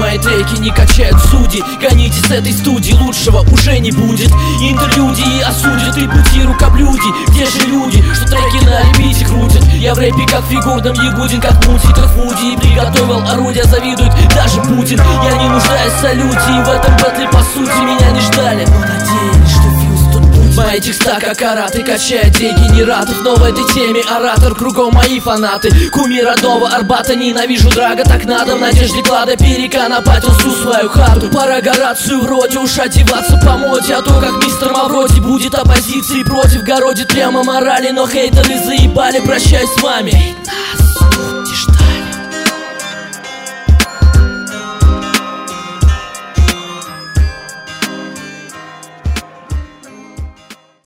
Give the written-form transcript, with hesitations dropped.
мои треки не качают судьи. Гоните с этой студии, лучшего уже не будет. Интерлюдии осудят и пути рукоблюди. Где же люди, что треки на репите крутят? Я в рэпе как в фигурном Ягудин, как в мультиках Вуди. И приготовил орудия, завидует даже Путин. Я не нуждаюсь в салюте, и в этом бэтле по сути меня не ждали, но надеялись, что фьюз тут будет. Мои текста как караты, качает дегенератов. Но в этой теме оратор, кругом мои фанаты. Кумир родного Арбата, ненавижу драга, так надо. В надежде клада переконопатил всю свою хату. Пора горацию вроде уж одеваться по моде. А то как мистер Мавроди будет оппозиции против. Городит прямо морали, но хейтеры заебали. Прощаюсь с вами.